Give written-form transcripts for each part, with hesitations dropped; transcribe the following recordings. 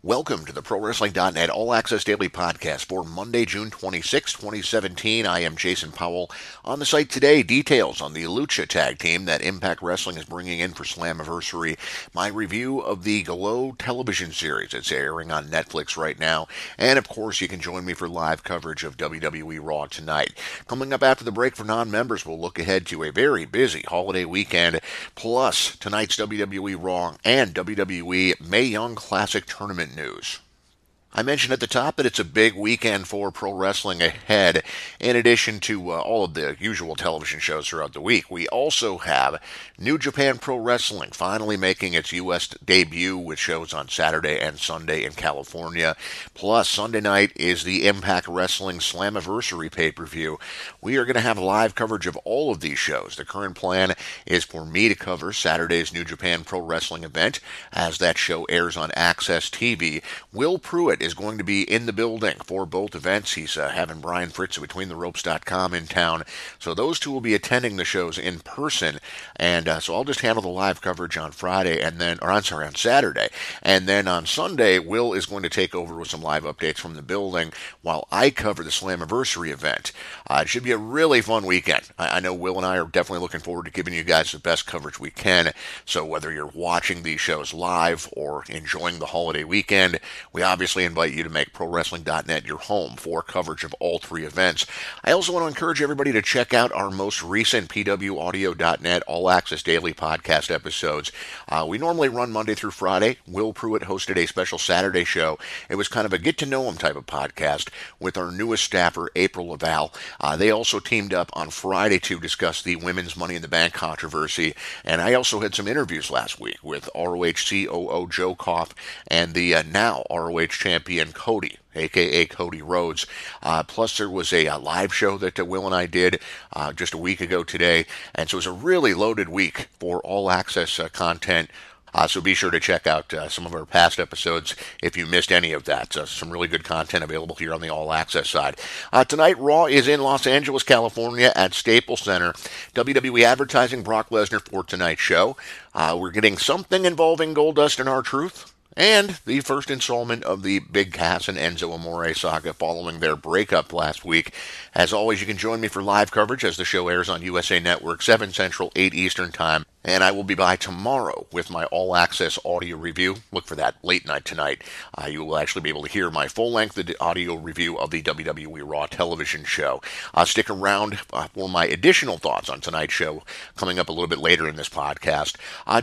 Welcome to the ProWrestling.net All Access Daily Podcast for Monday, June 26, 2017. I am Jason Powell. On the site today, details on the Lucha Tag Team that Impact Wrestling is bringing in for Slammiversary, my review of the Glow television series. It's airing on Netflix right now, and of course you can join me for live coverage of WWE Raw tonight. Coming up after the break for non-members, we'll look ahead to a very busy holiday weekend, plus tonight's WWE Raw and WWE Mae Young Classic Tournament news. I mentioned at the top that it's a big weekend for pro wrestling ahead. In addition to all of the usual television shows throughout the week, we also have New Japan Pro Wrestling finally making its U.S. debut with shows on Saturday and Sunday in California. Plus, Sunday night is the Impact Wrestling Slammiversary pay-per-view. We are going to have live coverage of all of these shows. The current plan is for me to cover Saturday's New Japan Pro Wrestling event, as that show airs on Access TV. Will Pruitt is going to be in the building for both events. He's having Brian Fritz of BetweenTheRopes.com in town. So those two will be attending the shows in person. And so I'll just handle the live coverage on Friday on Saturday. And then on Sunday, Will is going to take over with some live updates from the building while I cover the Slammiversary event. It should be a really fun weekend. I know Will and I are definitely looking forward to giving you guys the best coverage we can. So whether you're watching these shows live or enjoying the holiday weekend, we obviously invite you to make ProWrestling.net your home for coverage of all three events. I also want to encourage everybody to check out our most recent PWAudio.net All Access Daily Podcast episodes. We normally run Monday through Friday. Will Pruitt hosted a special Saturday show. It was kind of a get-to-know-him type of podcast with our newest staffer, April Laval. They also teamed up on Friday to discuss the Women's Money in the Bank controversy, and I also had some interviews last week with ROH COO Joe Koff and the now ROH champion Cody, a.k.a. Cody Rhodes. Plus, there was a live show that Will and I did just a week ago today, and so it was a really loaded week for all-access content. So be sure to check out some of our past episodes if you missed any of that. Some really good content available here on the All Access side. Tonight, Raw is in Los Angeles, California at Staples Center. WWE advertising Brock Lesnar for tonight's show. We're getting something involving Goldust and R-Truth, and the first installment of the Big Cass and Enzo Amore saga following their breakup last week. As always, you can join me for live coverage as the show airs on USA Network, 7 Central, 8 Eastern Time. And I will be by tomorrow with my all-access audio review. Look for that late night tonight. You will actually be able to hear my full-length audio review of the WWE Raw television show. Stick around for my additional thoughts on tonight's show coming up a little bit later in this podcast.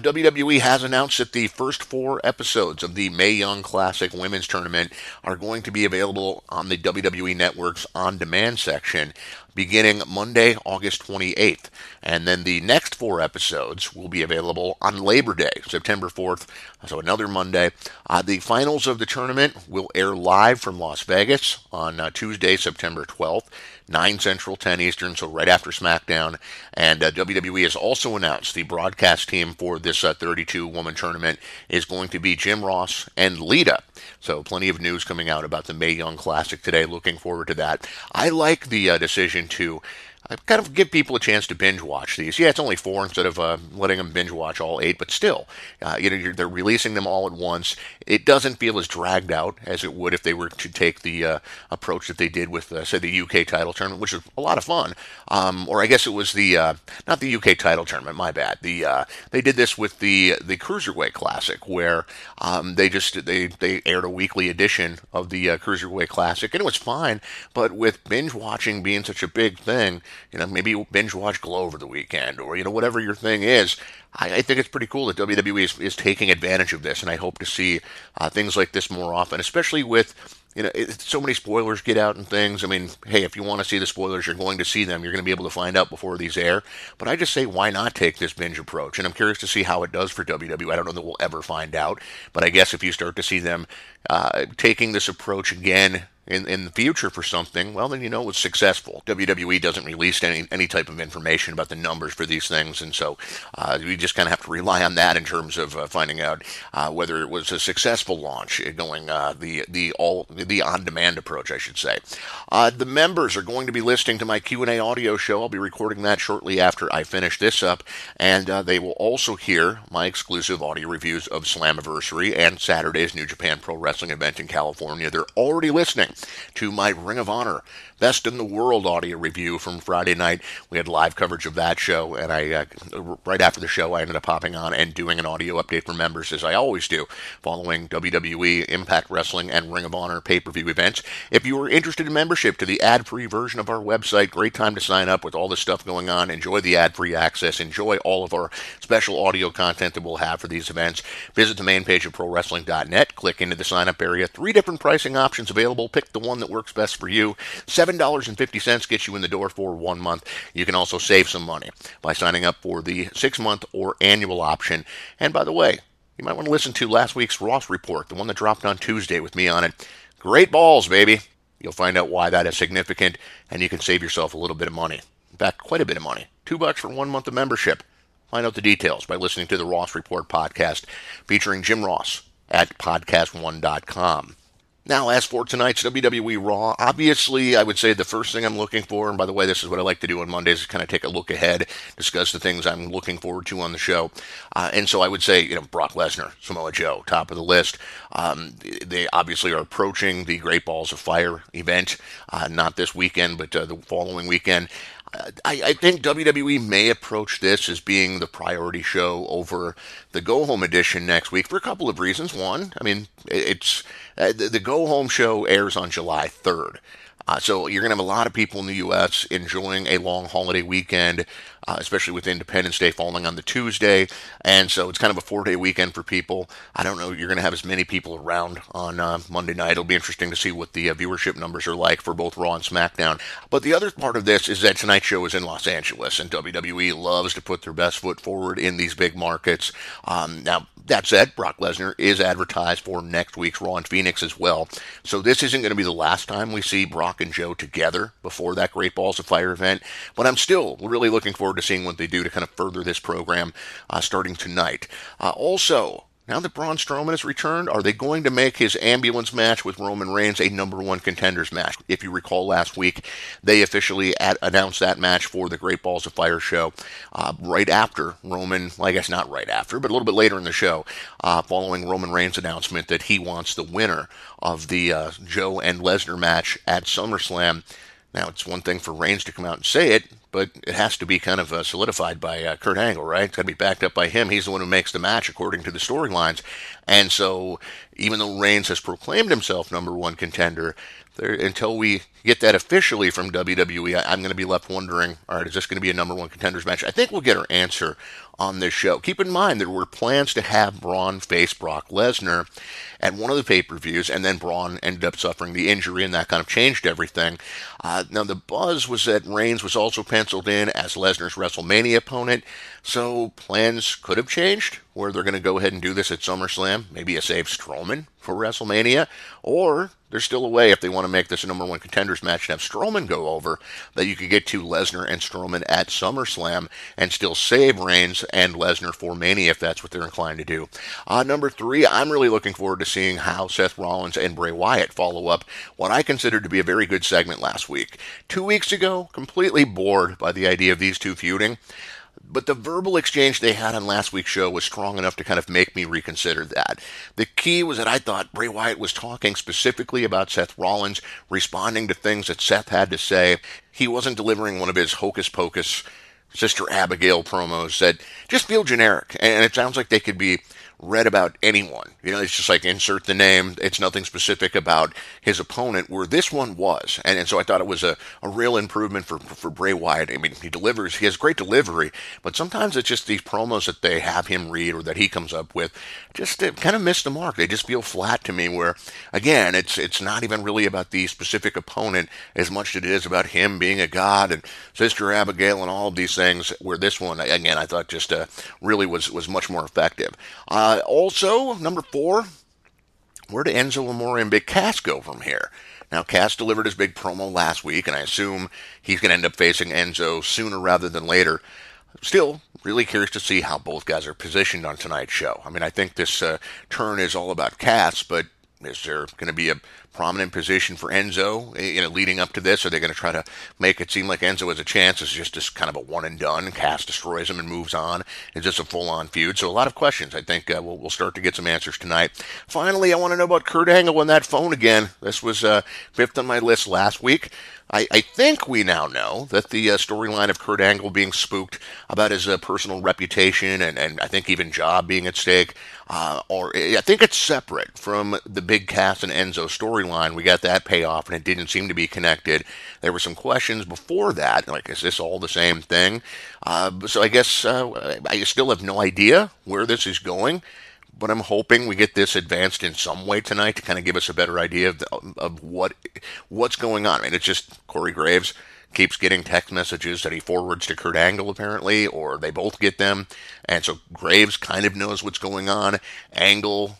WWE has announced that the first 4 episodes of the Mae Young Classic Women's Tournament are going to be available on the WWE Network's on-demand section beginning Monday, August 28th. And then the next 4 episodes will be available on Labor Day, September 4th, so another Monday. The finals of the tournament will air live from Las Vegas on Tuesday, September 12th, 9 Central, 10 Eastern, so right after SmackDown. And WWE has also announced the broadcast team for this 32-woman tournament is going to be Jim Ross and Lita. So plenty of news coming out about the Mae Young Classic today. Looking forward to that. I like the decision to kind of give people a chance to binge watch these. Yeah, it's only 4 instead of letting them binge watch all 8, but still, they're releasing them all at once. It doesn't feel as dragged out as it would if they were to take the approach that they did with, say, the UK title tournament, which was a lot of fun. Or I guess it was not the UK title tournament, my bad. They did this with the Cruiserweight Classic, where they aired a weekly edition of the Cruiserweight Classic, and it was fine, but with binge watching being such a big thing, maybe binge watch Glow over the weekend, or, whatever your thing is. I think it's pretty cool that WWE is taking advantage of this, and I hope to see things like this more often, especially with, so many spoilers get out and things. I mean, hey, if you want to see the spoilers, you're going to see them. You're going to be able to find out before these air. But I just say, why not take this binge approach? And I'm curious to see how it does for WWE. I don't know that we'll ever find out, but I guess if you start to see them taking this approach again, in the future for something, well, then you know it was successful. WWE doesn't release any type of information about the numbers for these things, and so we just kind of have to rely on that in terms of finding out whether it was a successful launch, going the on-demand approach, I should say. The members are going to be listening to my Q&A audio show. I'll be recording that shortly after I finish this up, and they will also hear my exclusive audio reviews of Slammiversary and Saturday's New Japan Pro Wrestling event in California. They're already listening to my Ring of Honor Best in the World audio review from Friday night. We had live coverage of that show, and I right after the show, I ended up hopping on and doing an audio update for members, as I always do, following WWE, Impact Wrestling, and Ring of Honor pay-per-view events. If you are interested in membership to the ad-free version of our website, great time to sign up with all this stuff going on. Enjoy the ad-free access. Enjoy all of our special audio content that we'll have for these events. Visit the main page of ProWrestling.net. Click into the sign-up area. 3 different pricing options available. Pick the one that works best for you. $7.50 gets you in the door for 1 month. You can also save some money by signing up for the 6-month or annual option. And by the way, you might want to listen to last week's Ross Report, the one that dropped on Tuesday with me on it. Great balls, baby. You'll find out why that is significant, and you can save yourself a little bit of money. In fact, quite a bit of money. $2 for 1 month of membership. Find out the details by listening to the Ross Report podcast featuring Jim Ross at podcast1.com. Now, as for tonight's WWE Raw, obviously, I would say the first thing I'm looking for, and by the way, this is what I like to do on Mondays, is kind of take a look ahead, discuss the things I'm looking forward to on the show. And so I would say, Brock Lesnar, Samoa Joe, top of the list. They obviously are approaching the Great Balls of Fire event, not this weekend, but the following weekend. I think WWE may approach this as being the priority show over the Go Home edition next week for a couple of reasons. One, it's the Go Home show airs on July 3rd. So you're going to have a lot of people in the U.S. enjoying a long holiday weekend, especially with Independence Day falling on the Tuesday. And so it's kind of a 4-day weekend for people. I don't know, you're going to have as many people around on Monday night. It'll be interesting to see what the viewership numbers are like for both Raw and SmackDown. But the other part of this is that tonight's show is in Los Angeles, and WWE loves to put their best foot forward in these big markets. Now, that said, Brock Lesnar is advertised for next week's Raw in Phoenix as well. So this isn't going to be the last time we see Brock and Joe together before that Great Balls of Fire event. But I'm still really looking forward to seeing what they do to kind of further this program starting tonight. Also, now that Braun Strowman has returned, are they going to make his ambulance match with Roman Reigns a #1 contenders match? If you recall last week, they officially announced that match for the Great Balls of Fire show right after Roman, well, I guess not right after, but a little bit later in the show, following Roman Reigns' announcement that he wants the winner of the Joe and Lesnar match at SummerSlam. Now, it's one thing for Reigns to come out and say it, but it has to be kind of solidified by Kurt Angle, right? It's got to be backed up by him. He's the one who makes the match according to the storylines. And so, even though Reigns has proclaimed himself #1 contender, until we get that officially from WWE, I'm going to be left wondering, all right, is this going to be a #1 contenders match? I think we'll get our answer on this show. Keep in mind there were plans to have Braun face Brock Lesnar at one of the pay-per-views, and then Braun ended up suffering the injury, and that kind of changed everything. Now, the buzz was that Reigns was also penciled in as Lesnar's WrestleMania opponent, so plans could have changed, where they're going to go ahead and do this at SummerSlam, maybe a save Strowman for WrestleMania, or there's still a way, if they want to make this a #1 contenders match and have Strowman go over, that you could get to Lesnar and Strowman at SummerSlam and still save Reigns and Lesnar for Mania if that's what they're inclined to do. Number 3, I'm really looking forward to seeing how Seth Rollins and Bray Wyatt follow up what I considered to be a very good segment last week. 2 weeks ago, completely bored by the idea of these two feuding. But the verbal exchange they had on last week's show was strong enough to kind of make me reconsider that. The key was that I thought Bray Wyatt was talking specifically about Seth Rollins, responding to things that Seth had to say. He wasn't delivering one of his hocus-pocus Sister Abigail promos that just feel generic. And it sounds like they could be read about anyone. It's just like insert the name. It's nothing specific about his opponent, where this one was. And so I thought it was a real improvement for Bray Wyatt. I mean, he has great delivery, but sometimes it's just these promos that they have him read or that he comes up with just kind of miss the mark. They just feel flat to me, where, again, it's not even really about the specific opponent as much as it is about him being a god and Sister Abigail and all of these things, where this one, again, I thought just really was much more effective. Also, number 4, where do Enzo Amore and Big Cass go from here? Now, Cass delivered his big promo last week, and I assume he's going to end up facing Enzo sooner rather than later. Still, really curious to see how both guys are positioned on tonight's show. I mean, I think this turn is all about Cass, but is there going to be a prominent position for Enzo, leading up to this? Are they going to try to make it seem like Enzo has a chance? It's just this kind of a one and done. Cass destroys him and moves on. Is this a full-on feud? So a lot of questions. I think we'll start to get some answers tonight. Finally, I want to know about Kurt Angle on that phone again. This was fifth on my list last week. I think we now know that the storyline of Kurt Angle being spooked about his personal reputation and I think even job being at stake, or I think it's separate from the Big Cass and Enzo storyline. We got that payoff and it didn't seem to be connected. There were some questions before that, like, is this all the same thing? So I guess I still have no idea where this is going. But I'm hoping we get this advanced in some way tonight to kind of give us a better idea of what's going on. I mean, it's just Corey Graves keeps getting text messages that he forwards to Kurt Angle, apparently, or they both get them. And so Graves kind of knows what's going on. Angle,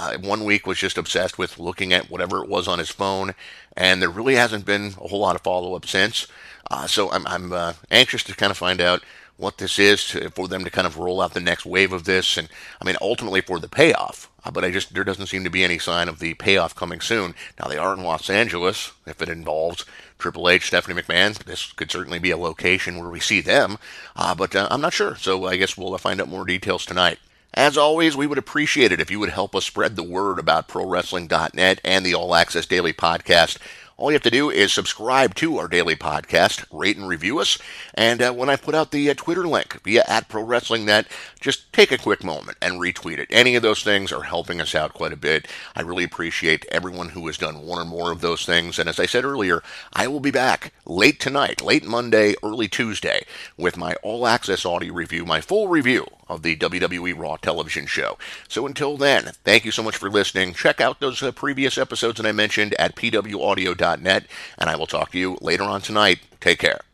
1 week, was just obsessed with looking at whatever it was on his phone. And there really hasn't been a whole lot of follow-up since. So I'm anxious to kind of find out what this is for them to kind of roll out the next wave of this, and I mean ultimately for the payoff. But there doesn't seem to be any sign of the payoff coming soon. Now they are in Los Angeles. If it involves Triple H, Stephanie McMahon, this could certainly be a location where we see them. But I'm not sure. So I guess we'll find out more details tonight. As always, we would appreciate it if you would help us spread the word about ProWrestling.net and the All Access Daily Podcast. All you have to do is subscribe to our daily podcast, rate and review us, and when I put out the Twitter link via @ProWrestlingNet, just take a quick moment and retweet it. Any of those things are helping us out quite a bit. I really appreciate everyone who has done one or more of those things, and as I said earlier, I will be back late tonight, late Monday, early Tuesday, with my all-access audio review, my full review of the WWE Raw television show. So until then, thank you so much for listening. Check out those previous episodes that I mentioned at pwaudio.net, and I will talk to you later on tonight. Take care.